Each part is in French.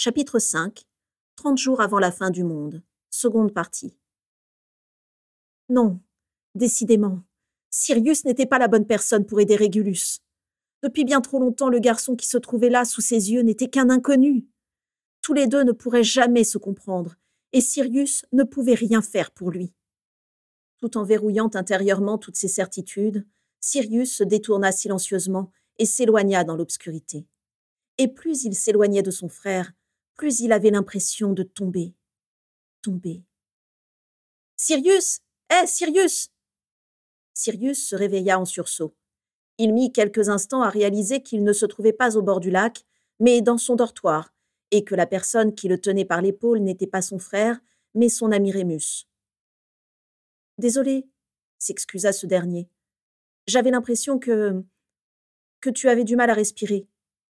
Chapitre 5. 30 jours avant la fin du monde. Seconde partie. Non, décidément, Sirius n'était pas la bonne personne pour aider Régulus. Depuis bien trop longtemps, le garçon qui se trouvait là sous ses yeux n'était qu'un inconnu. Tous les deux ne pourraient jamais se comprendre, et Sirius ne pouvait rien faire pour lui. Tout en verrouillant intérieurement toutes ses certitudes, Sirius se détourna silencieusement et s'éloigna dans l'obscurité. Et plus il s'éloignait de son frère, plus il avait l'impression de tomber. « Sirius! Hé, Sirius !» Sirius se réveilla en sursaut. Il mit quelques instants à réaliser qu'il ne se trouvait pas au bord du lac, mais dans son dortoir, et que la personne qui le tenait par l'épaule n'était pas son frère, mais son ami Rémus. « Désolé, » s'excusa ce dernier. « J'avais l'impression que tu avais du mal à respirer. »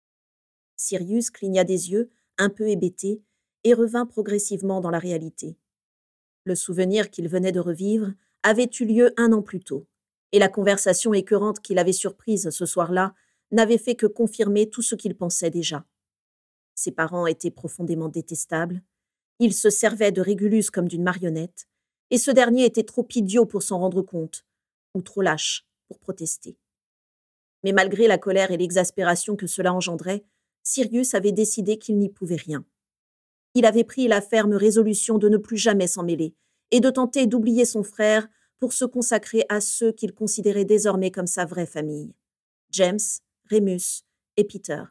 Sirius cligna des yeux, un peu hébété, et revint progressivement dans la réalité. Le souvenir qu'il venait de revivre avait eu lieu 1 an plus tôt, et la conversation écœurante qu'il avait surprise ce soir-là n'avait fait que confirmer tout ce qu'il pensait déjà. Ses parents étaient profondément détestables, ils se servaient de Régulus comme d'une marionnette, et ce dernier était trop idiot pour s'en rendre compte, ou trop lâche pour protester. Mais malgré la colère et l'exaspération que cela engendrait, Sirius avait décidé qu'il n'y pouvait rien. Il avait pris la ferme résolution de ne plus jamais s'en mêler et de tenter d'oublier son frère pour se consacrer à ceux qu'il considérait désormais comme sa vraie famille, James, Rémus et Peter.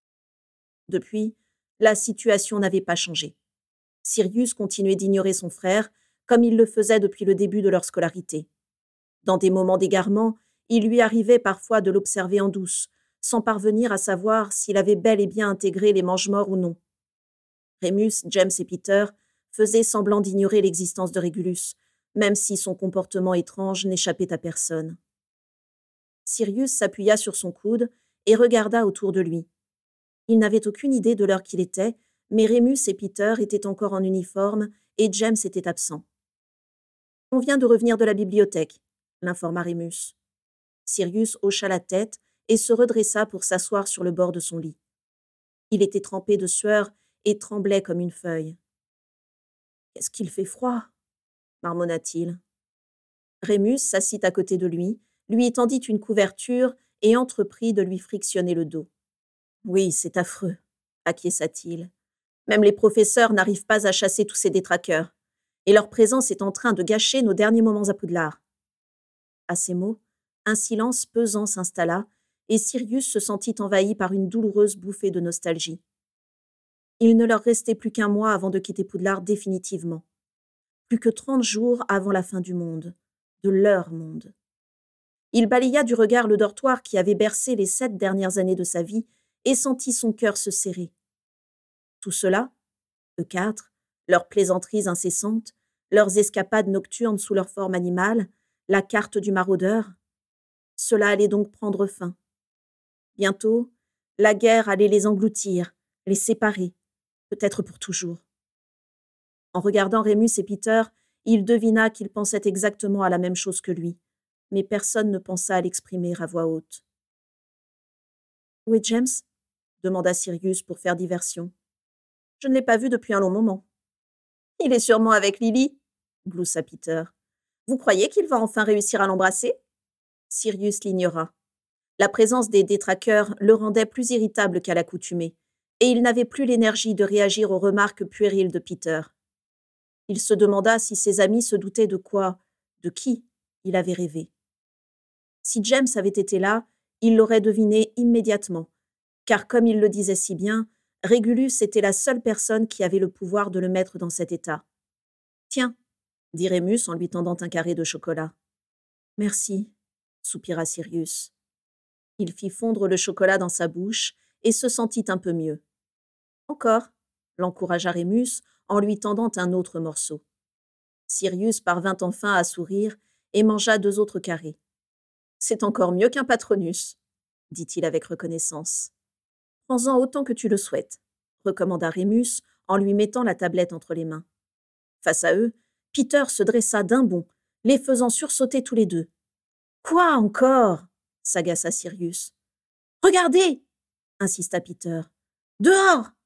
Depuis, la situation n'avait pas changé. Sirius continuait d'ignorer son frère comme il le faisait depuis le début de leur scolarité. Dans des moments d'égarement, il lui arrivait parfois de l'observer en douce, sans parvenir à savoir s'il avait bel et bien intégré les mange-morts ou non. Rémus, James et Peter faisaient semblant d'ignorer l'existence de Régulus, même si son comportement étrange n'échappait à personne. Sirius s'appuya sur son coude et regarda autour de lui. Il n'avait aucune idée de l'heure qu'il était, mais Rémus et Peter étaient encore en uniforme et James était absent. « On vient de revenir de la bibliothèque », l'informa Rémus. Sirius hocha la tête et se redressa pour s'asseoir sur le bord de son lit. Il était trempé de sueur et tremblait comme une feuille. « Qu'est-ce qu'il fait froid » marmonna-t-il. Rémus s'assit à côté de lui tendit une couverture et entreprit de lui frictionner le dos. « Oui, c'est affreux » acquiesça-t-il. « Même les professeurs n'arrivent pas à chasser tous ces détraqueurs, et leur présence est en train de gâcher nos derniers moments à Poudlard. » À ces mots, un silence pesant s'installa, et Sirius se sentit envahi par une douloureuse bouffée de nostalgie. Il ne leur restait plus qu'1 mois avant de quitter Poudlard définitivement. Plus que 30 jours avant la fin du monde, de leur monde. Il balaya du regard le dortoir qui avait bercé les 7 dernières années de sa vie et sentit son cœur se serrer. Tout cela, eux 4, leurs plaisanteries incessantes, leurs escapades nocturnes sous leur forme animale, la carte du maraudeur, cela allait donc prendre fin. Bientôt, la guerre allait les engloutir, les séparer, peut-être pour toujours. En regardant Rémus et Peter, il devina qu'ils pensaient exactement à la même chose que lui, mais personne ne pensa à l'exprimer à voix haute. « Où est James ?» demanda Sirius pour faire diversion. « Je ne l'ai pas vu depuis un long moment. »« Il est sûrement avec Lily, » gloussa Peter. « Vous croyez qu'il va enfin réussir à l'embrasser ?» Sirius l'ignora. La présence des détraqueurs le rendait plus irritable qu'à l'accoutumée, et il n'avait plus l'énergie de réagir aux remarques puériles de Peter. Il se demanda si ses amis se doutaient de quoi, de qui, il avait rêvé. Si James avait été là, il l'aurait deviné immédiatement, car comme il le disait si bien, Régulus était la seule personne qui avait le pouvoir de le mettre dans cet état. « Tiens » dit Rémus en lui tendant un carré de chocolat. « Merci » soupira Sirius. Il fit fondre le chocolat dans sa bouche et se sentit un peu mieux. « Encore » l'encouragea Rémus en lui tendant un autre morceau. Sirius parvint enfin à sourire et mangea 2 autres carrés. « C'est encore mieux qu'un Patronus » dit-il avec reconnaissance. « Prends-en autant que tu le souhaites » recommanda Rémus en lui mettant la tablette entre les mains. Face à eux, Peter se dressa d'un bond, les faisant sursauter tous les deux. « Quoi encore ?» s'agaça Sirius. « Regardez » insista Peter. « Dehors »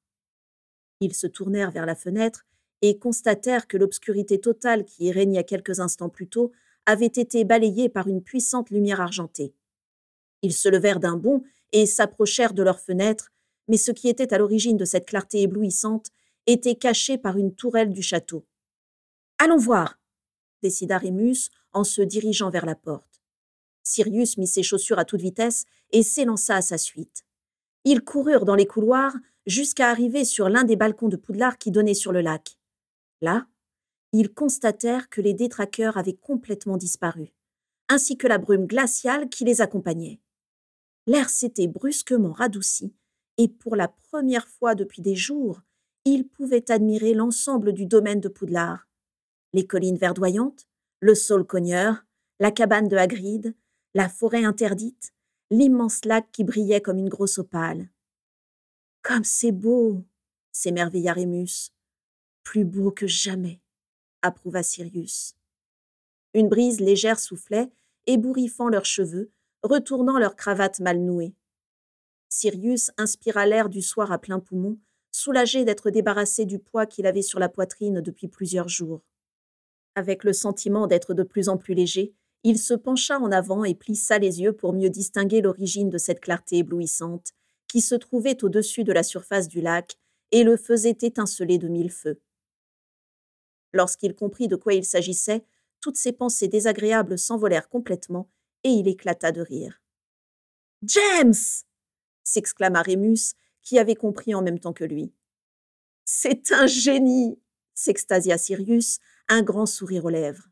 Ils se tournèrent vers la fenêtre et constatèrent que l'obscurité totale qui y régnait quelques instants plus tôt avait été balayée par une puissante lumière argentée. Ils se levèrent d'un bond et s'approchèrent de leur fenêtre, mais ce qui était à l'origine de cette clarté éblouissante était caché par une tourelle du château. « Allons voir !» décida Rémus en se dirigeant vers la porte. Sirius mit ses chaussures à toute vitesse et s'élança à sa suite. Ils coururent dans les couloirs jusqu'à arriver sur l'un des balcons de Poudlard qui donnait sur le lac. Là, ils constatèrent que les détraqueurs avaient complètement disparu, ainsi que la brume glaciale qui les accompagnait. L'air s'était brusquement radouci, et pour la première fois depuis des jours, ils pouvaient admirer l'ensemble du domaine de Poudlard. Les collines verdoyantes, le saule cogneur, la cabane de Hagrid, la forêt interdite, l'immense lac qui brillait comme une grosse opale. « Comme c'est beau !» s'émerveilla Rémus. « Plus beau que jamais !» approuva Sirius. Une brise légère soufflait, ébouriffant leurs cheveux, retournant leurs cravates mal nouées. Sirius inspira l'air du soir à plein poumon, soulagé d'être débarrassé du poids qu'il avait sur la poitrine depuis plusieurs jours. Avec le sentiment d'être de plus en plus léger, il se pencha en avant et plissa les yeux pour mieux distinguer l'origine de cette clarté éblouissante qui se trouvait au-dessus de la surface du lac et le faisait étinceler de mille feux. Lorsqu'il comprit de quoi il s'agissait, toutes ses pensées désagréables s'envolèrent complètement et il éclata de rire. « James !» s'exclama Rémus, qui avait compris en même temps que lui. « C'est un génie !» s'extasia Sirius, un grand sourire aux lèvres.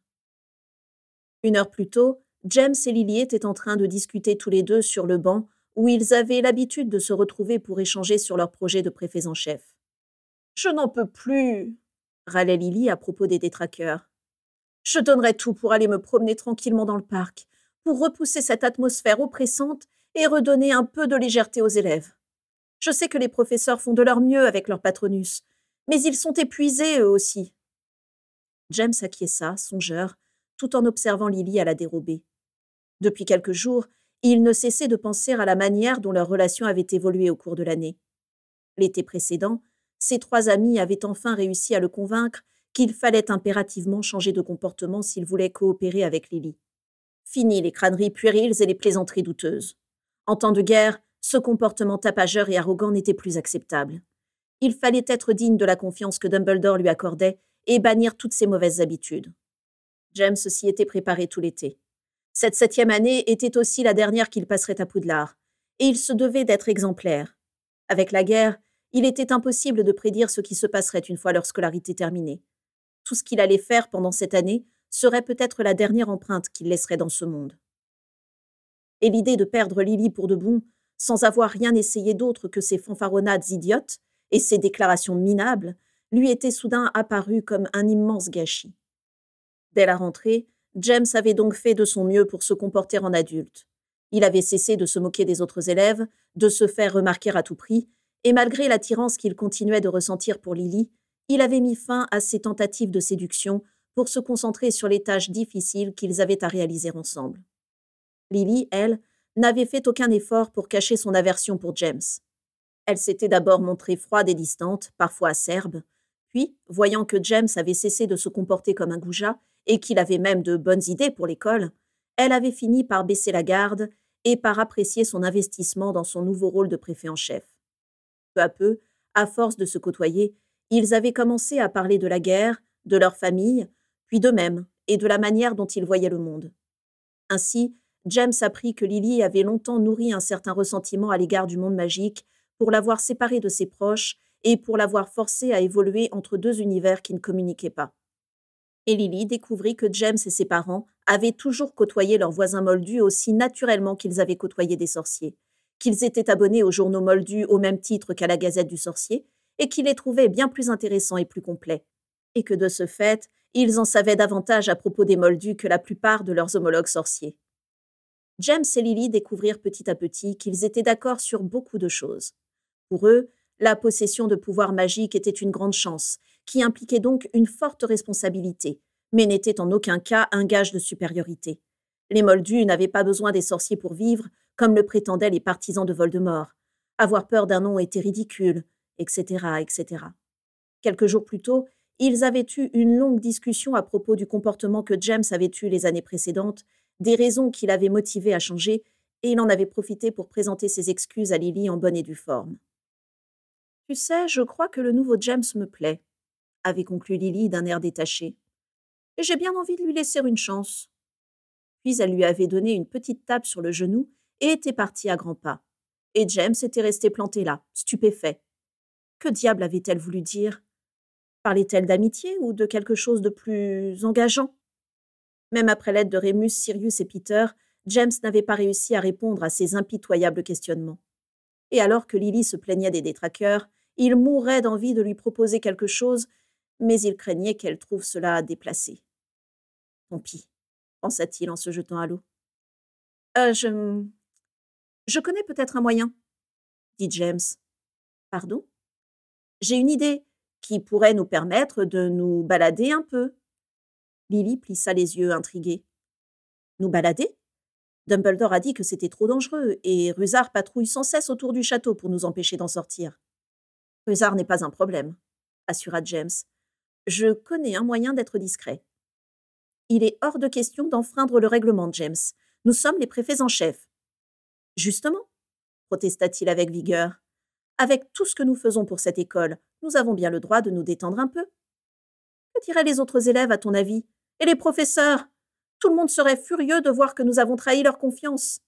Une heure plus tôt, James et Lily étaient en train de discuter tous les deux sur le banc où ils avaient l'habitude de se retrouver pour échanger sur leur projet de préfets en chef. « Je n'en peux plus !» râlait Lily à propos des détraqueurs. « Je donnerais tout pour aller me promener tranquillement dans le parc, pour repousser cette atmosphère oppressante et redonner un peu de légèreté aux élèves. Je sais que les professeurs font de leur mieux avec leur patronus, mais ils sont épuisés eux aussi. » James acquiesça, songeur, tout en observant Lily à la dérobée. Depuis quelques jours, il ne cessait de penser à la manière dont leur relation avait évolué au cours de l'année. L'été précédent, ses trois amis avaient enfin réussi à le convaincre qu'il fallait impérativement changer de comportement s'il voulait coopérer avec Lily. Fini les crâneries puériles et les plaisanteries douteuses. En temps de guerre, ce comportement tapageur et arrogant n'était plus acceptable. Il fallait être digne de la confiance que Dumbledore lui accordait et bannir toutes ses mauvaises habitudes. James s'y était préparé tout l'été. Cette 7e année était aussi la dernière qu'il passerait à Poudlard, et il se devait d'être exemplaire. Avec la guerre, il était impossible de prédire ce qui se passerait une fois leur scolarité terminée. Tout ce qu'il allait faire pendant cette année serait peut-être la dernière empreinte qu'il laisserait dans ce monde. Et l'idée de perdre Lily pour de bon, sans avoir rien essayé d'autre que ses fanfaronnades idiotes et ses déclarations minables, lui était soudain apparue comme un immense gâchis. Dès la rentrée, James avait donc fait de son mieux pour se comporter en adulte. Il avait cessé de se moquer des autres élèves, de se faire remarquer à tout prix, et malgré l'attirance qu'il continuait de ressentir pour Lily, il avait mis fin à ses tentatives de séduction pour se concentrer sur les tâches difficiles qu'ils avaient à réaliser ensemble. Lily, elle, n'avait fait aucun effort pour cacher son aversion pour James. Elle s'était d'abord montrée froide et distante, parfois acerbe, puis, voyant que James avait cessé de se comporter comme un goujat et qu'il avait même de bonnes idées pour l'école, elle avait fini par baisser la garde et par apprécier son investissement dans son nouveau rôle de préfet en chef. Peu à peu, à force de se côtoyer, ils avaient commencé à parler de la guerre, de leur famille, puis d'eux-mêmes et de la manière dont ils voyaient le monde. Ainsi, James apprit que Lily avait longtemps nourri un certain ressentiment à l'égard du monde magique pour l'avoir séparée de ses proches et pour l'avoir forcée à évoluer entre deux univers qui ne communiquaient pas. Et Lily découvrit que James et ses parents avaient toujours côtoyé leurs voisins moldus aussi naturellement qu'ils avaient côtoyé des sorciers, qu'ils étaient abonnés aux journaux moldus au même titre qu'à la Gazette du Sorcier, et qu'ils les trouvaient bien plus intéressants et plus complets, et que de ce fait, ils en savaient davantage à propos des moldus que la plupart de leurs homologues sorciers. James et Lily découvrirent petit à petit qu'ils étaient d'accord sur beaucoup de choses. Pour eux, la possession de pouvoirs magiques était une grande chance, qui impliquait donc une forte responsabilité, mais n'était en aucun cas un gage de supériorité. Les moldus n'avaient pas besoin des sorciers pour vivre, comme le prétendaient les partisans de Voldemort. Avoir peur d'un nom était ridicule, etc., etc. Quelques jours plus tôt, ils avaient eu une longue discussion à propos du comportement que James avait eu les années précédentes, des raisons qui l'avaient motivé à changer, et il en avait profité pour présenter ses excuses à Lily en bonne et due forme. Tu sais, je crois que le nouveau James me plaît, avait conclu Lily d'un air détaché. Et j'ai bien envie de lui laisser une chance. Puis elle lui avait donné une petite tape sur le genou et était partie à grands pas. Et James était resté planté là, stupéfait. Que diable avait-elle voulu dire? Parlait-elle d'amitié ou de quelque chose de plus engageant? Même après l'aide de Remus, Sirius et Peter, James n'avait pas réussi à répondre à ces impitoyables questionnements. Et alors que Lily se plaignait des détraqueurs, il mourait d'envie de lui proposer quelque chose, mais il craignait qu'elle trouve cela déplacé. Tant pis, pensa-t-il en se jetant à l'eau. Je connais peut-être un moyen, dit James. Pardon? J'ai une idée qui pourrait nous permettre de nous balader un peu. Lily plissa les yeux, intriguée. Nous balader? Dumbledore a dit que c'était trop dangereux, et Rusard patrouille sans cesse autour du château pour nous empêcher d'en sortir. Rusard n'est pas un problème, assura James. Je connais un moyen d'être discret. Il est hors de question d'enfreindre le règlement, James. Nous sommes les préfets en chef. Justement, protesta-t-il avec vigueur. Avec tout ce que nous faisons pour cette école, nous avons bien le droit de nous détendre un peu. Que diraient les autres élèves, à ton avis? Et les professeurs? Tout le monde serait furieux de voir que nous avons trahi leur confiance.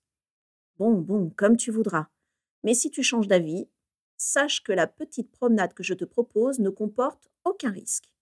Bon, comme tu voudras. Mais si tu changes d'avis, sache que la petite promenade que je te propose ne comporte aucun risque.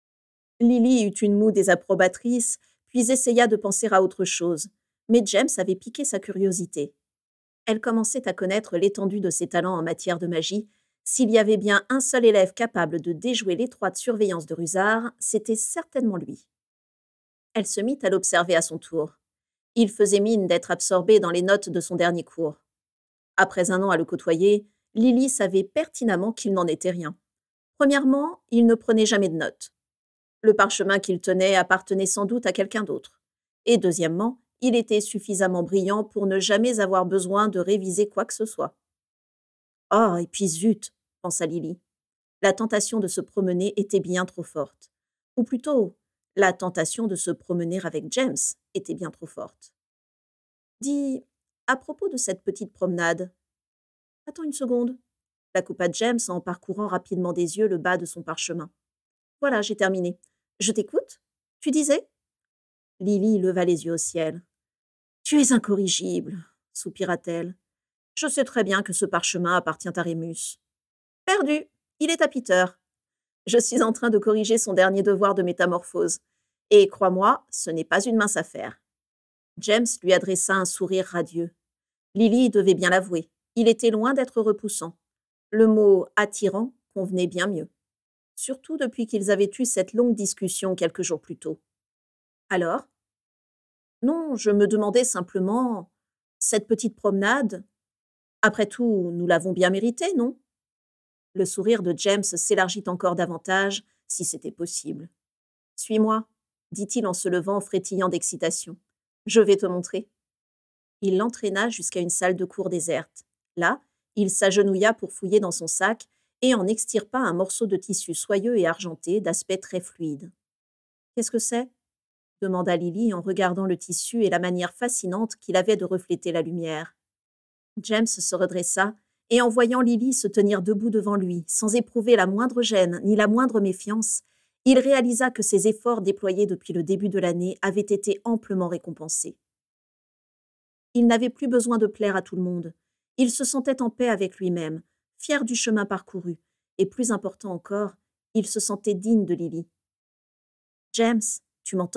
Lily eut une moue désapprobatrice, puis essaya de penser à autre chose. Mais James avait piqué sa curiosité. Elle commençait à connaître l'étendue de ses talents en matière de magie. S'il y avait bien un seul élève capable de déjouer l'étroite surveillance de Rusard, c'était certainement lui. Elle se mit à l'observer à son tour. Il faisait mine d'être absorbé dans les notes de son dernier cours. Après un an à le côtoyer, Lily savait pertinemment qu'il n'en était rien. Premièrement, il ne prenait jamais de notes. Le parchemin qu'il tenait appartenait sans doute à quelqu'un d'autre. Et deuxièmement, il était suffisamment brillant pour ne jamais avoir besoin de réviser quoi que ce soit. Oh, et puis zut, pensa Lily. La tentation de se promener était bien trop forte. Ou plutôt, la tentation de se promener avec James était bien trop forte. Dis, à propos de cette petite promenade. Attends une seconde, la coupa James en parcourant rapidement des yeux le bas de son parchemin. Voilà, j'ai terminé. Je t'écoute? Tu disais? Lily leva les yeux au ciel. Tu es incorrigible, soupira-t-elle. Je sais très bien que ce parchemin appartient à Rémus. Perdu, il est à Peter. Je suis en train de corriger son dernier devoir de métamorphose. Et crois-moi, ce n'est pas une mince affaire. James lui adressa un sourire radieux. Lily devait bien l'avouer. Il était loin d'être repoussant. Le mot attirant convenait bien mieux. Surtout depuis qu'ils avaient eu cette longue discussion quelques jours plus tôt. Alors? Non, je me demandais simplement. Cette petite promenade. Après tout, nous l'avons bien méritée, non? Le sourire de James s'élargit encore davantage, si c'était possible. Suis-moi, dit-il en se levant, frétillant d'excitation. Je vais te montrer. Il l'entraîna jusqu'à une salle de cours déserte. Là, il s'agenouilla pour fouiller dans son sac et en extirpa un morceau de tissu soyeux et argenté d'aspect très fluide. Qu'est-ce que c'est? Demanda Lily en regardant le tissu et la manière fascinante qu'il avait de refléter la lumière. James se redressa et en voyant Lily se tenir debout devant lui, sans éprouver la moindre gêne ni la moindre méfiance, il réalisa que ses efforts déployés depuis le début de l'année avaient été amplement récompensés. Il n'avait plus besoin de plaire à tout le monde. Il se sentait en paix avec lui-même, fier du chemin parcouru, et plus important encore, il se sentait digne de Lily. « James, tu m'entends ?»«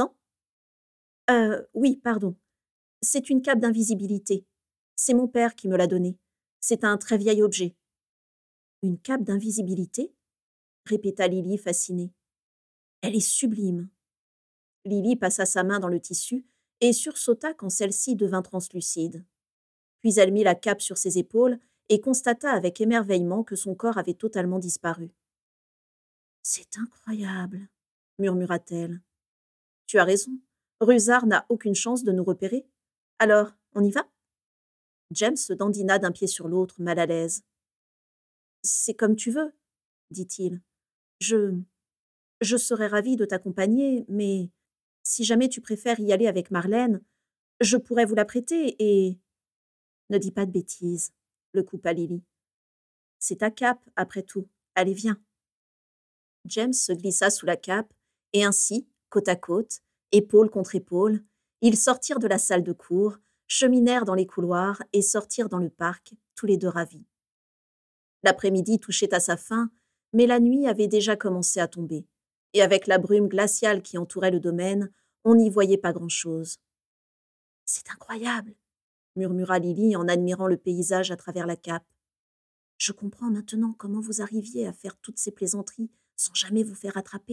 Oui, pardon. C'est une cape d'invisibilité. C'est mon père qui me l'a donnée. C'est un très vieil objet. »« Une cape d'invisibilité ?» répéta Lily fascinée. « Elle est sublime. » Lily passa sa main dans le tissu et sursauta quand celle-ci devint translucide. Puis elle mit la cape sur ses épaules et constata avec émerveillement que son corps avait totalement disparu. « C'est incroyable, » murmura-t-elle. « Tu as raison, Rusard n'a aucune chance de nous repérer. Alors, on y va ?» James se dandina d'un pied sur l'autre, mal à l'aise. « C'est comme tu veux, » dit-il. « Je je serais ravie de t'accompagner, mais si jamais tu préfères y aller avec Marlène, je pourrais vous la prêter et… Ne dis pas de bêtises, le coupa Lily. C'est ta cape, après tout. Allez, viens. James se glissa sous la cape, et ainsi, côte à côte, épaule contre épaule, ils sortirent de la salle de cours, cheminèrent dans les couloirs et sortirent dans le parc, tous les deux ravis. L'après-midi touchait à sa fin, mais la nuit avait déjà commencé à tomber, et avec la brume glaciale qui entourait le domaine, on n'y voyait pas grand-chose. « C'est incroyable !» murmura Lily en admirant le paysage à travers la cape. « Je comprends maintenant comment vous arriviez à faire toutes ces plaisanteries sans jamais vous faire attraper. »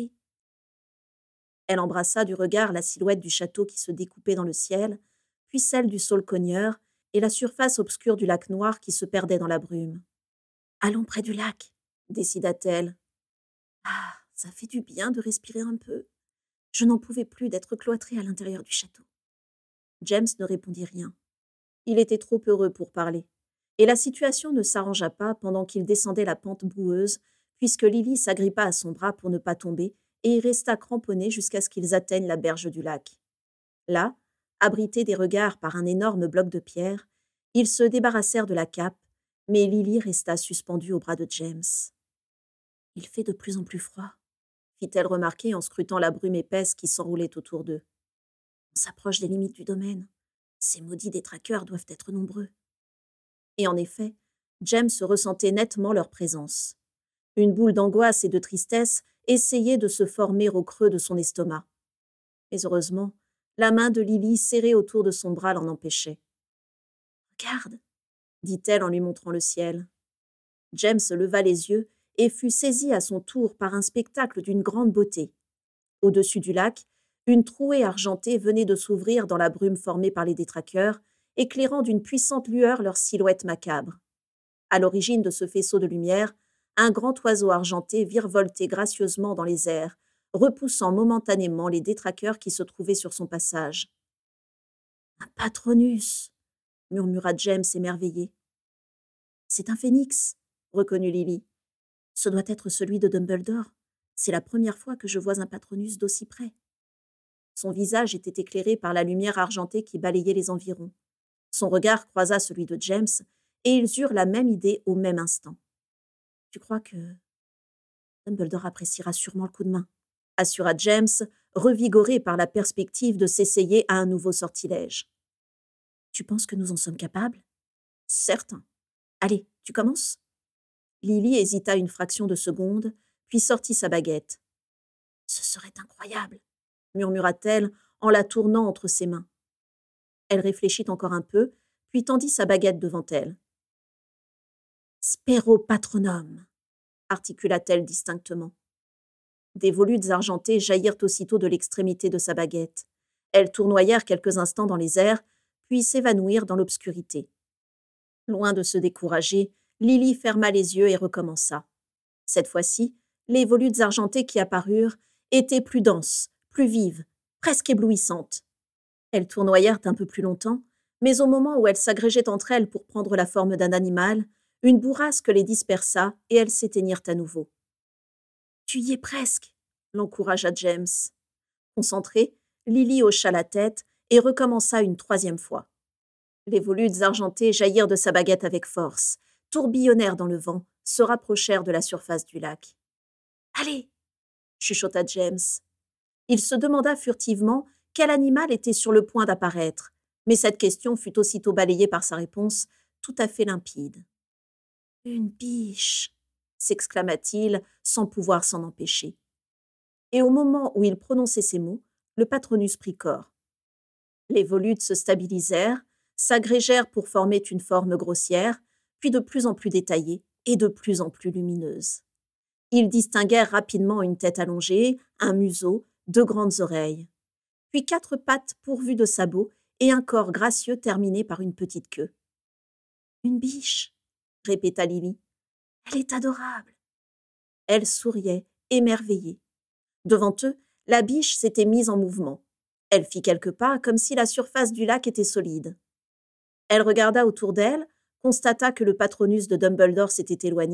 Elle embrassa du regard la silhouette du château qui se découpait dans le ciel, puis celle du saule-cogneur et la surface obscure du lac noir qui se perdait dans la brume. « Allons près du lac, » décida-t-elle. « Ah, ça fait du bien de respirer un peu. Je n'en pouvais plus d'être cloîtrée à l'intérieur du château. » James ne répondit rien. Il était trop heureux pour parler, et la situation ne s'arrangea pas pendant qu'il descendait la pente boueuse, puisque Lily s'agrippa à son bras pour ne pas tomber et y resta cramponnée jusqu'à ce qu'ils atteignent la berge du lac. Là, abrités des regards par un énorme bloc de pierre, ils se débarrassèrent de la cape, mais Lily resta suspendue au bras de James. « Il fait de plus en plus froid, » fit-elle remarquer en scrutant la brume épaisse qui s'enroulait autour d'eux. « On s'approche des limites du domaine. Ces maudits détraqueurs doivent être nombreux. » Et en effet, James ressentait nettement leur présence. Une boule d'angoisse et de tristesse essayait de se former au creux de son estomac. Mais heureusement, la main de Lily serrée autour de son bras l'en empêchait. « Regarde !» dit-elle en lui montrant le ciel. James leva les yeux et fut saisi à son tour par un spectacle d'une grande beauté. Au-dessus du lac, une trouée argentée venait de s'ouvrir dans la brume formée par les détraqueurs, éclairant d'une puissante lueur leur silhouette macabre. À l'origine de ce faisceau de lumière, un grand oiseau argenté virevoltait gracieusement dans les airs, repoussant momentanément les détraqueurs qui se trouvaient sur son passage. « Un patronus !» murmura James émerveillé. « C'est un phénix !» reconnut Lily. « Ce doit être celui de Dumbledore. C'est la première fois que je vois un patronus d'aussi près. » Son visage était éclairé par la lumière argentée qui balayait les environs. Son regard croisa celui de James, et ils eurent la même idée au même instant. « Tu crois que… Dumbledore appréciera sûrement le coup de main », assura James, revigoré par la perspective de s'essayer à un nouveau sortilège. « Tu penses que nous en sommes capables ?»« Certain. Allez, tu commences ?» Lily hésita une fraction de seconde, puis sortit sa baguette. « Ce serait incroyable !» murmura-t-elle en la tournant entre ses mains. Elle réfléchit encore un peu, puis tendit sa baguette devant elle. « Spero patronum !» articula-t-elle distinctement. Des volutes argentées jaillirent aussitôt de l'extrémité de sa baguette. Elles tournoyèrent quelques instants dans les airs, puis s'évanouirent dans l'obscurité. Loin de se décourager, Lily ferma les yeux et recommença. Cette fois-ci, les volutes argentées qui apparurent étaient plus denses, plus vives, presque éblouissantes. Elles tournoyèrent un peu plus longtemps, mais au moment où elles s'agrégeaient entre elles pour prendre la forme d'un animal, une bourrasque les dispersa et elles s'éteignirent à nouveau. « Tu y es presque !» l'encouragea James. Concentrée, Lily hocha la tête et recommença une troisième fois. Les volutes argentées jaillirent de sa baguette avec force, tourbillonnèrent dans le vent, se rapprochèrent de la surface du lac. « Allez !» chuchota James. Il se demanda furtivement quel animal était sur le point d'apparaître, mais cette question fut aussitôt balayée par sa réponse, tout à fait limpide. « Une biche !» s'exclama-t-il, sans pouvoir s'en empêcher. Et au moment où il prononçait ces mots, le patronus prit corps. Les volutes se stabilisèrent, s'agrégèrent pour former une forme grossière, puis de plus en plus détaillée et de plus en plus lumineuse. Ils distinguèrent rapidement une tête allongée, un museau, 2 grandes oreilles, puis 4 pattes pourvues de sabots et un corps gracieux terminé par une petite queue. « Une biche !» répéta Lily. « Elle est adorable !» Elle souriait, émerveillée. Devant eux, la biche s'était mise en mouvement. Elle fit quelques pas comme si la surface du lac était solide. Elle regarda autour d'elle, constata que le patronus de Dumbledore s'était éloigné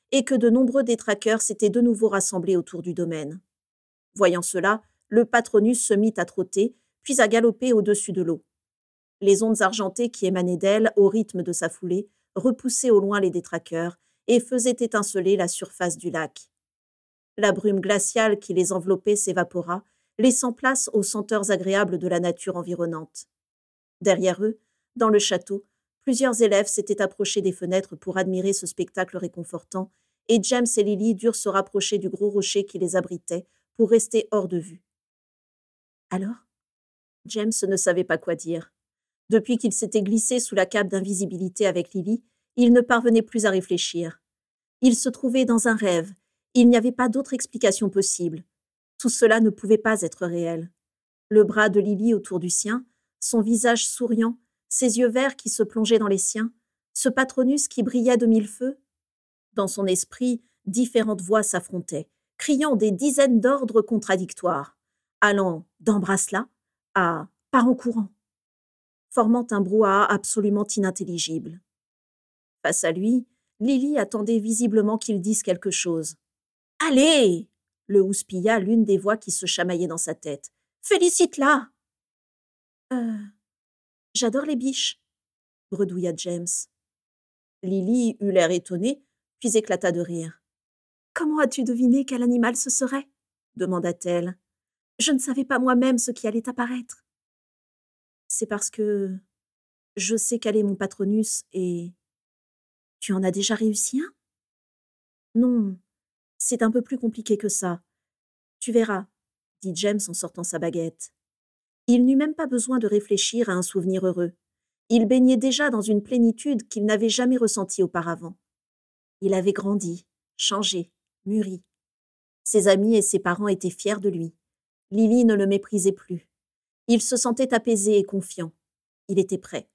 et que de nombreux détraqueurs s'étaient de nouveau rassemblés autour du domaine. Voyant cela, le Patronus se mit à trotter, puis à galoper au-dessus de l'eau. Les ondes argentées qui émanaient d'elle, au rythme de sa foulée, repoussaient au loin les détraqueurs et faisaient étinceler la surface du lac. La brume glaciale qui les enveloppait s'évapora, laissant place aux senteurs agréables de la nature environnante. Derrière eux, dans le château, plusieurs élèves s'étaient approchés des fenêtres pour admirer ce spectacle réconfortant, et James et Lily durent se rapprocher du gros rocher qui les abritait pour rester hors de vue. Alors, James ne savait pas quoi dire. Depuis qu'il s'était glissé sous la cape d'invisibilité avec Lily, il ne parvenait plus à réfléchir. Il se trouvait dans un rêve. Il n'y avait pas d'autre explication possible. Tout cela ne pouvait pas être réel. Le bras de Lily autour du sien, son visage souriant, ses yeux verts qui se plongeaient dans les siens, ce Patronus qui brillait de mille feux. Dans son esprit, différentes voix s'affrontaient, criant des dizaines d'ordres contradictoires, allant d'embrasse-la à pars en courant, formant un brouhaha absolument inintelligible. Face à lui, Lily attendait visiblement qu'il dise quelque chose. « Allez !» le houspilla l'une des voix qui se chamaillait dans sa tête. « Félicite-la !»« J'adore les biches !» bredouilla James. Lily eut l'air étonnée, puis éclata de rire. « Comment as-tu deviné quel animal ce serait ?» demanda-t-elle. « Je ne savais pas moi-même ce qui allait apparaître. »« C'est parce que je sais quel est mon Patronus et... »« Tu en as déjà réussi un ?»« Non, c'est un peu plus compliqué que ça. Tu verras, » dit James en sortant sa baguette. Il n'eut même pas besoin de réfléchir à un souvenir heureux. Il baignait déjà dans une plénitude qu'il n'avait jamais ressentie auparavant. Il avait grandi, changé, mûri. Ses amis et ses parents étaient fiers de lui. Lily ne le méprisait plus. Il se sentait apaisé et confiant. Il était prêt.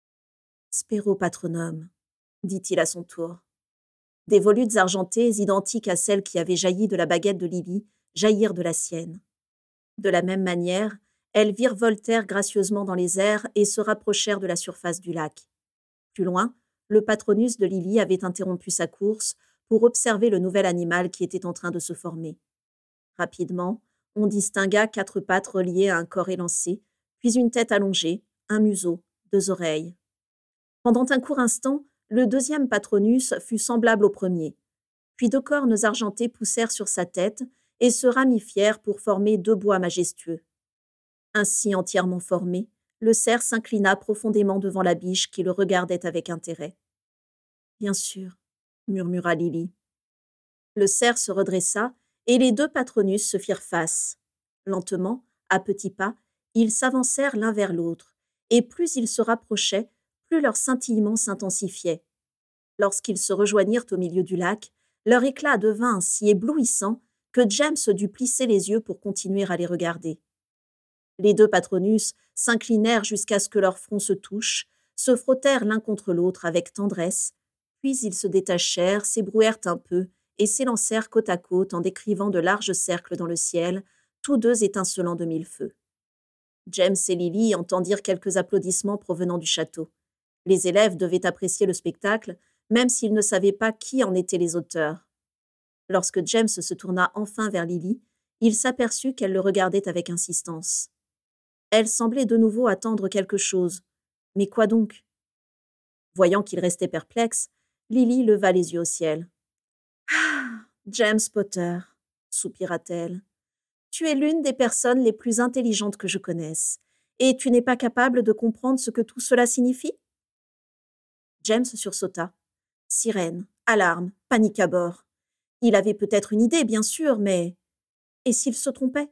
« Spero patronum », dit-il à son tour. Des volutes argentées, identiques à celles qui avaient jailli de la baguette de Lily, jaillirent de la sienne. De la même manière, elles virevoltèrent gracieusement dans les airs et se rapprochèrent de la surface du lac. Plus loin, le Patronus de Lily avait interrompu sa course pour observer le nouvel animal qui était en train de se former. Rapidement, on distingua 4 pattes reliées à un corps élancé, puis une tête allongée, un museau, 2 oreilles. Pendant un court instant, le deuxième Patronus fut semblable au premier. Puis 2 cornes argentées poussèrent sur sa tête et se ramifièrent pour former 2 bois majestueux. Ainsi entièrement formé, le cerf s'inclina profondément devant la biche qui le regardait avec intérêt. « Bien sûr, » murmura Lily. Le cerf se redressa et les 2 Patronus se firent face. Lentement, à petits pas, ils s'avancèrent l'un vers l'autre, et plus ils se rapprochaient, plus leur scintillement s'intensifiait. Lorsqu'ils se rejoignirent au milieu du lac, leur éclat devint si éblouissant que James dut plisser les yeux pour continuer à les regarder. Les 2 Patronus s'inclinèrent jusqu'à ce que leurs fronts se touchent, se frottèrent l'un contre l'autre avec tendresse, puis ils se détachèrent, s'ébrouèrent un peu et s'élancèrent côte à côte en décrivant de larges cercles dans le ciel, tous 2 étincelants de 1000 feux. James et Lily entendirent quelques applaudissements provenant du château. Les élèves devaient apprécier le spectacle, même s'ils ne savaient pas qui en étaient les auteurs. Lorsque James se tourna enfin vers Lily, il s'aperçut qu'elle le regardait avec insistance. Elle semblait de nouveau attendre quelque chose. Mais quoi donc? Voyant qu'il restait perplexe, Lily leva les yeux au ciel. « Ah, James Potter, » soupira-t-elle, « tu es l'une des personnes les plus intelligentes que je connaisse, et tu n'es pas capable de comprendre ce que tout cela signifie ?» James sursauta. Sirène, alarme, panique à bord. Il avait peut-être une idée, bien sûr, mais... Et s'il se trompait?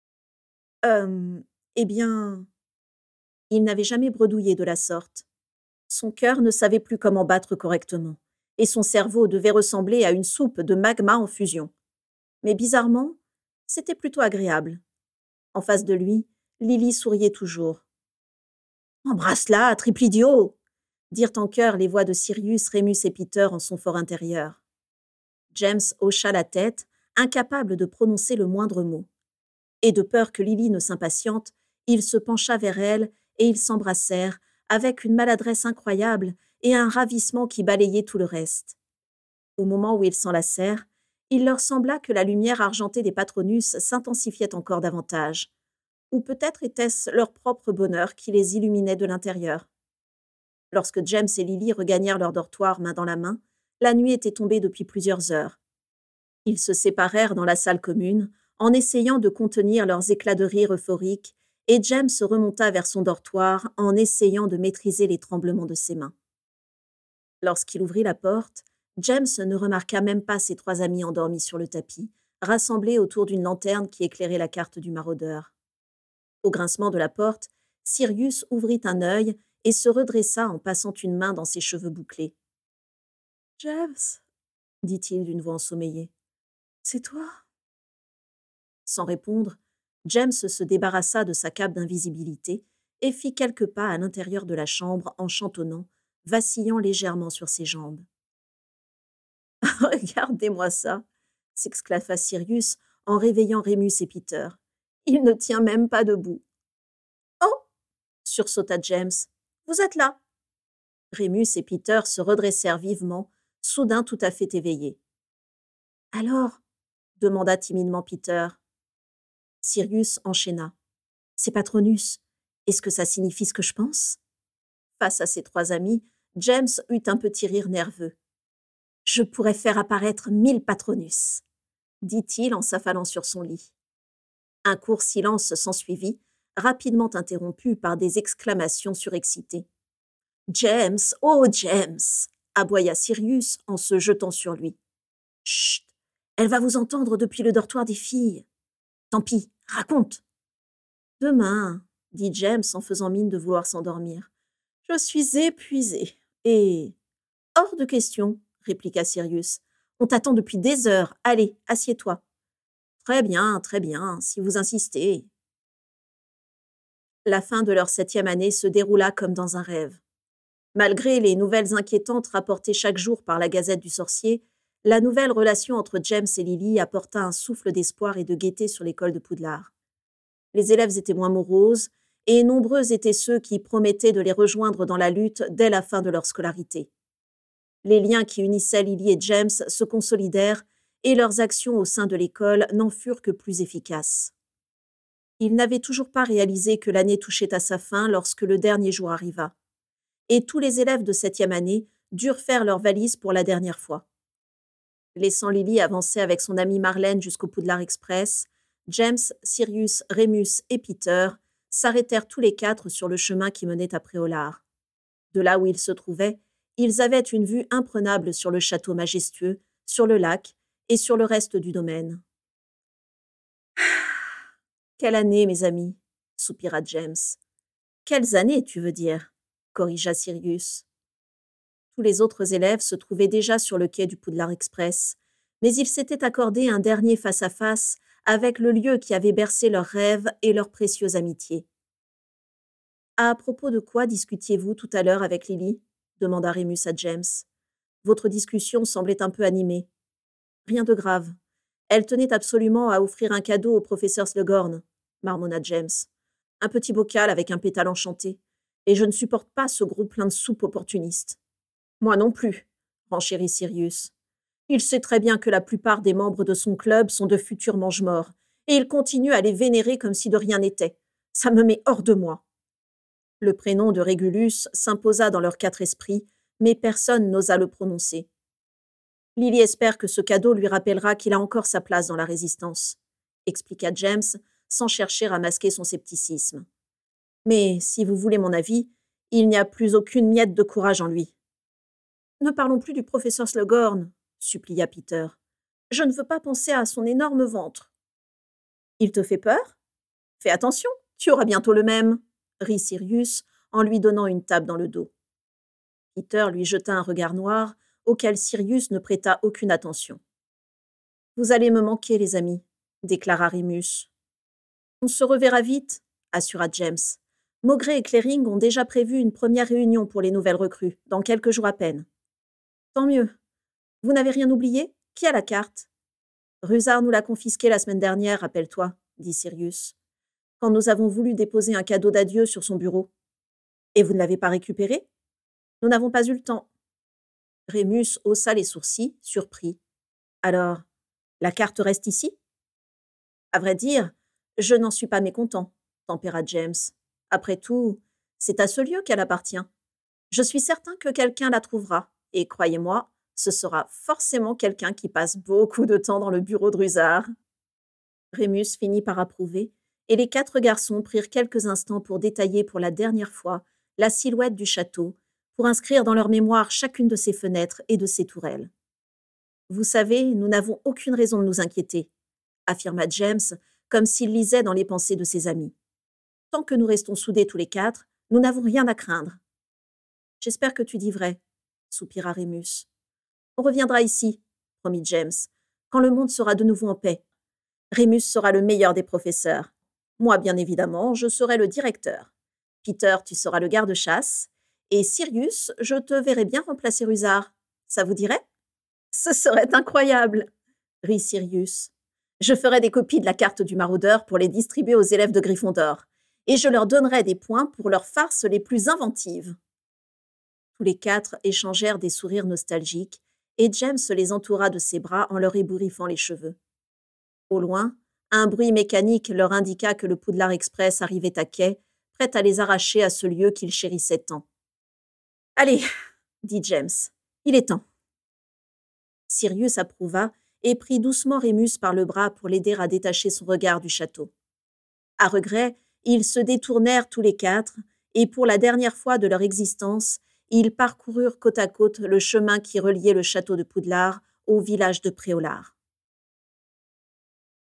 Eh bien... Il n'avait jamais bredouillé de la sorte. Son cœur ne savait plus comment battre correctement, et son cerveau devait ressembler à une soupe de magma en fusion. Mais bizarrement, c'était plutôt agréable. En face de lui, Lily souriait toujours. « Embrasse-la, triple idiot !» dirent en chœur les voix de Sirius, Rémus et Peter en son fort intérieur. James hocha la tête, incapable de prononcer le moindre mot. Et de peur que Lily ne s'impatiente, il se pencha vers elle et ils s'embrassèrent avec une maladresse incroyable et un ravissement qui balayait tout le reste. Au moment où ils s'enlacèrent, il leur sembla que la lumière argentée des Patronus s'intensifiait encore davantage. Ou peut-être était-ce leur propre bonheur qui les illuminait de l'intérieur. Lorsque James et Lily regagnèrent leur dortoir main dans la main, la nuit était tombée depuis plusieurs heures. Ils se séparèrent dans la salle commune, en essayant de contenir leurs éclats de rire euphoriques, et James remonta vers son dortoir en essayant de maîtriser les tremblements de ses mains. Lorsqu'il ouvrit la porte, James ne remarqua même pas ses 3 amis endormis sur le tapis, rassemblés autour d'une lanterne qui éclairait la carte du maraudeur. Au grincement de la porte, Sirius ouvrit un œil et se redressa en passant une main dans ses cheveux bouclés. « James, dit-il d'une voix ensommeillée, c'est toi ?» Sans répondre, James se débarrassa de sa cape d'invisibilité et fit quelques pas à l'intérieur de la chambre en chantonnant, vacillant légèrement sur ses jambes. « Regardez-moi ça !» s'exclama Sirius en réveillant Rémus et Peter. « Il ne tient même pas debout. »« Oh !» sursauta James. « Vous êtes là !» Rémus et Peter se redressèrent vivement, soudain tout à fait éveillés. « Alors ?» demanda timidement Peter. Sirius enchaîna. « C'est Patronus. Est-ce que ça signifie ce que je pense ?» Face à ses 3 amis, James eut un petit rire nerveux. « Je pourrais faire apparaître 1000 Patronus, » dit-il en s'affalant sur son lit. Un court silence s'ensuivit, rapidement interrompu par des exclamations surexcitées. « James, oh James !» aboya Sirius en se jetant sur lui. « Chut, elle va vous entendre depuis le dortoir des filles. Tant pis, raconte !»« Demain, » dit James en faisant mine de vouloir s'endormir. « Je suis épuisé. Et… » « Hors de question, » répliqua Sirius. « On t'attend depuis des heures. Allez, assieds-toi. »« Très bien, si vous insistez. » La fin de leur 7e année se déroula comme dans un rêve. Malgré les nouvelles inquiétantes rapportées chaque jour par la Gazette du Sorcier, la nouvelle relation entre James et Lily apporta un souffle d'espoir et de gaieté sur l'école de Poudlard. Les élèves étaient moins moroses, et nombreux étaient ceux qui promettaient de les rejoindre dans la lutte dès la fin de leur scolarité. Les liens qui unissaient Lily et James se consolidèrent, et leurs actions au sein de l'école n'en furent que plus efficaces. Ils n'avaient toujours pas réalisé que l'année touchait à sa fin lorsque le dernier jour arriva. Et tous les élèves de 7e année durent faire leurs valises pour la dernière fois. Laissant Lily avancer avec son amie Marlène jusqu'au Poudlard Express, James, Sirius, Rémus et Peter s'arrêtèrent tous les 4 sur le chemin qui menait à Préolard. De là où ils se trouvaient, ils avaient une vue imprenable sur le château majestueux, sur le lac et sur le reste du domaine. « Quelle année, mes amis !» soupira James. « Quelles années, tu veux dire ?» corrigea Sirius. Tous les autres élèves se trouvaient déjà sur le quai du Poudlard Express, mais ils s'étaient accordé un dernier face-à-face avec le lieu qui avait bercé leurs rêves et leur précieuse amitié. « À propos de quoi discutiez-vous tout à l'heure avec Lily ?» demanda Rémus à James. Votre discussion semblait un peu animée. Rien de grave. Elle tenait absolument à offrir un cadeau au professeur Slughorn, marmonna James. Un petit bocal avec un pétale enchanté. Et je ne supporte pas ce gros plein de soupe opportuniste. Moi non plus, renchérit Sirius. Il sait très bien que la plupart des membres de son club sont de futurs mange-morts, et il continue à les vénérer comme si de rien n'était. Ça me met hors de moi. Le prénom de Régulus s'imposa dans leurs 4 esprits, mais personne n'osa le prononcer. Lily espère que ce cadeau lui rappellera qu'il a encore sa place dans la résistance, expliqua James, sans chercher à masquer son scepticisme. Mais, si vous voulez mon avis, il n'y a plus aucune miette de courage en lui. Ne parlons plus du professeur Slughorn, supplia Peter. Je ne veux pas penser à son énorme ventre. Il te fait peur ? Fais attention, tu auras bientôt le même, rit Sirius en lui donnant une tape dans le dos. Peter lui jeta un regard noir auquel Sirius ne prêta aucune attention. Vous allez me manquer, les amis, déclara Rémus. On se reverra vite, assura James. Maugrey et Clering ont déjà prévu une première réunion pour les nouvelles recrues, dans quelques jours à peine. Tant mieux. Vous n'avez rien oublié ? Qui a la carte ? Rusard nous l'a confisquée la semaine dernière, rappelle-toi, dit Sirius, quand nous avons voulu déposer un cadeau d'adieu sur son bureau. Et vous ne l'avez pas récupéré ? Nous n'avons pas eu le temps. Rémus haussa les sourcils, surpris. Alors, la carte reste ici? À vrai dire, je n'en suis pas mécontent, tempéra James. Après tout, c'est à ce lieu qu'elle appartient. Je suis certain que quelqu'un la trouvera, et croyez-moi, ce sera forcément quelqu'un qui passe beaucoup de temps dans le bureau de Rusard. Rémus finit par approuver, et les 4 garçons prirent quelques instants pour détailler pour la dernière fois la silhouette du château, pour inscrire dans leur mémoire chacune de ses fenêtres et de ses tourelles. Vous savez, nous n'avons aucune raison de nous inquiéter, affirma James, comme s'il lisait dans les pensées de ses amis. Tant que nous restons soudés tous les 4, nous n'avons rien à craindre. J'espère que tu dis vrai, soupira Rémus. On reviendra ici, promit James, quand le monde sera de nouveau en paix. Rémus sera le meilleur des professeurs. Moi, bien évidemment, je serai le directeur. Peter, tu seras le garde-chasse. Et Sirius, je te verrai bien remplacer Rusard. Ça vous dirait? Ce serait incroyable, rit Sirius. Je ferai des copies de la carte du maraudeur pour les distribuer aux élèves de Gryffondor, et je leur donnerai des points pour leurs farces les plus inventives. Tous les 4 échangèrent des sourires nostalgiques, et James les entoura de ses bras en leur ébouriffant les cheveux. Au loin, un bruit mécanique leur indiqua que le Poudlard Express arrivait à quai, prêt à les arracher à ce lieu qu'ils chérissaient tant. « Allez, dit James, il est temps. » Sirius approuva et prit doucement Rémus par le bras pour l'aider à détacher son regard du château. À regret, ils se détournèrent tous les 4, et pour la dernière fois de leur existence, ils parcoururent côte à côte le chemin qui reliait le château de Poudlard au village de Préolard.